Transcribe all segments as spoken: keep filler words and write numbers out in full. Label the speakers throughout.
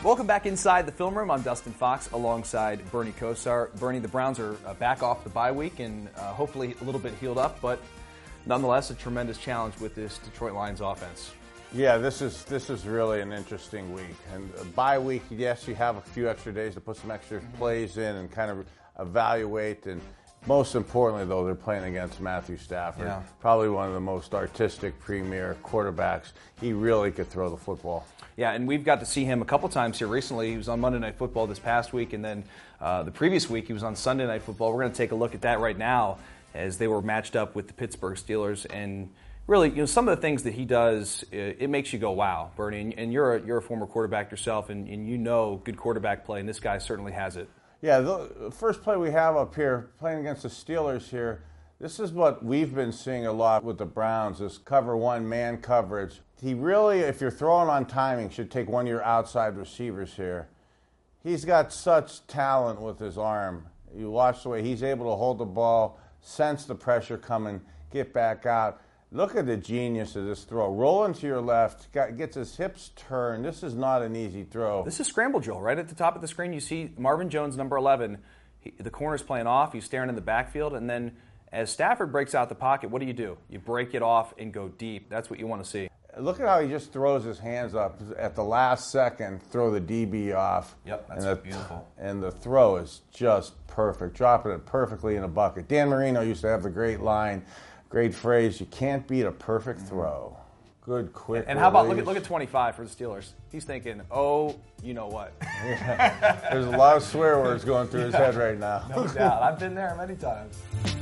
Speaker 1: Welcome back inside the film room. I'm Dustin Fox alongside Bernie Kosar. Bernie, the Browns are uh, back off the bye week and uh, hopefully a little bit healed up, but nonetheless a tremendous challenge with this Detroit Lions offense.
Speaker 2: Yeah, this is this is really an interesting week. And a bye week, yes, you have a few extra days to put some extra mm-hmm. plays in and kind of evaluate. And most importantly, though, they're playing against Matthew Stafford,
Speaker 1: yeah.
Speaker 2: probably one of the most artistic, premier quarterbacks. He really could throw the football.
Speaker 1: Yeah, and we've got to see him a couple times here recently. He was on Monday Night Football this past week, and then uh, the previous week he was on Sunday Night Football. We're going to take a look at that right now as they were matched up with the Pittsburgh Steelers. And really, you know, some of the things that he does, it, it makes you go, wow, Bernie. And, and you're, a, you're a former quarterback yourself, and, and you know good quarterback play, and this guy certainly has it.
Speaker 2: Yeah, the first play we have up here, playing against the Steelers here, this is what we've been seeing a lot with the Browns, this cover one, man coverage. He really, if you're throwing on timing, should take one of your outside receivers here. He's got such talent with his arm. You watch the way he's able to hold the ball, sense the pressure coming, get back out. Look at the genius of this throw. Rolling to your left, got, gets his hips turned. This is not an easy throw.
Speaker 1: This is scramble drill. Right at the top of the screen, you see Marvin Jones, number eleven. He, the corner's playing off. He's staring in the backfield. And then as Stafford breaks out the pocket, what do you do? You break it off and go deep. That's what you want to see.
Speaker 2: Look at how he just throws his hands up at the last second, throw the D B off.
Speaker 1: Yep, that's
Speaker 2: and the,
Speaker 1: beautiful.
Speaker 2: And the throw is just perfect, dropping it perfectly in a bucket. Dan Marino used to have the great line, great phrase, you can't beat a perfect throw. Good, quick
Speaker 1: And how about, look at, look at twenty-five for the Steelers. He's thinking, oh, you know what.
Speaker 2: Yeah. There's a lot of swear words going through his head right now.
Speaker 1: No doubt. I've been there many times.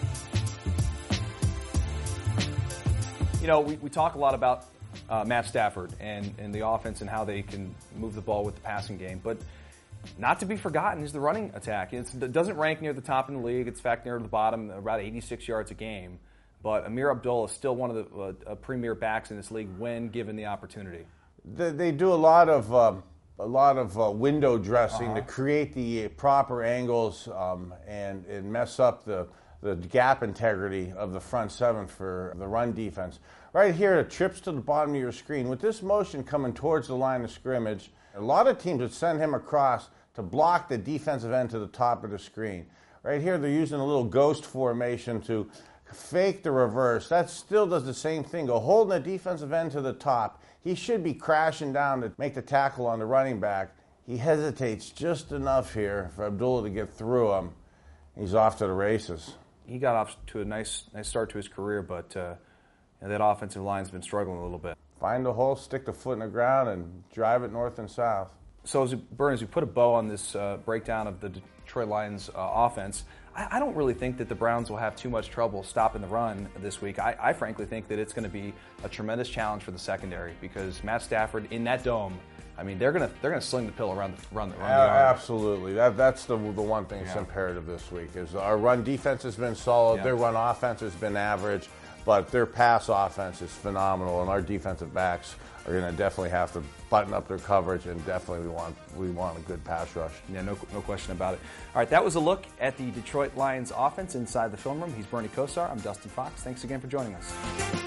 Speaker 1: You know, we, we talk a lot about uh, Matt Stafford and, and the offense and how they can move the ball with the passing game. But not to be forgotten is the running attack. It's, it doesn't rank near the top in the league. It's back near the bottom, about eighty-six yards a game. But Amir Abdullah is still one of the uh, premier backs in this league when given the opportunity.
Speaker 2: They, they do a lot of um, a lot of uh, window dressing
Speaker 1: uh-huh.
Speaker 2: to create the proper angles um, and, and mess up the the gap integrity of the front seven for the run defense. Right here, it trips to the bottom of your screen. With this motion coming towards the line of scrimmage, a lot of teams would send him across to block the defensive end to the top of the screen. Right here, they're using a little ghost formation to fake the reverse. That still does the same thing. Go holding the defensive end to the top. He should be crashing down to make the tackle on the running back. He hesitates just enough here for Abdullah to get through him. He's off to the races.
Speaker 1: He got off to a nice nice start to his career, but uh, you know, that offensive line's been struggling a little bit.
Speaker 2: Find a hole, stick the foot in the ground, and drive it north and south.
Speaker 1: So, as Burns, as we put a bow on this uh, breakdown of the Detroit Lions uh, offense, I, I don't really think that the Browns will have too much trouble stopping the run this week. I, I frankly think that it's going to be a tremendous challenge for the secondary because Matt Stafford in that dome, I mean, they're gonna they're gonna sling the pill around the run the run.
Speaker 2: Uh, absolutely, that that's the the one thing that's yeah. imperative this week is our run defense has been solid. Yeah. Their run offense has been average, but their pass offense is phenomenal, and our defensive backs are gonna definitely have to button up their coverage, and definitely we want we want a good pass rush.
Speaker 1: Yeah, no no question about it. All right, that was a look at the Detroit Lions offense inside the film room. He's Bernie Kosar. I'm Dustin Fox. Thanks again for joining us.